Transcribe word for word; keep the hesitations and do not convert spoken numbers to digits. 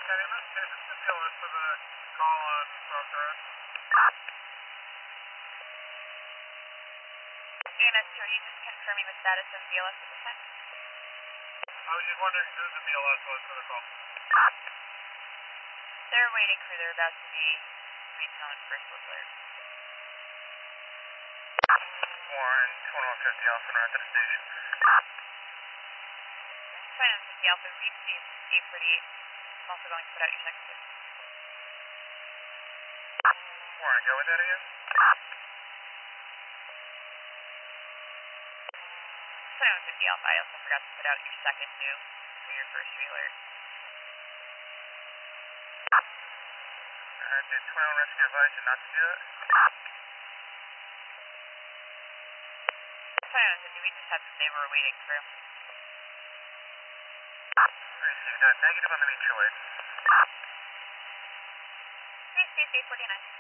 Kenny, this is this is the list for the call on South Road. E M S two, are you just confirming the status of B L S at this time? I was just wondering who the B L S was for the call. They're a waiting crew. They're about to be re-towed first alert. Warren, twenty-one fifty Alpha North at the station. twenty-one fifty Alpha, read speed eight forty-eight. I'm also going to put out your second shift. Warren, go with that again? twenty-one fifty Alpha, I also forgot to put out your second new for your first re-alert. Uh, did twenty-one rescue advise you not to do it? twenty-one fifty, we just had them, they were a waiting crew. Received a negative on the mutual aid. Read speed eight forty-nine.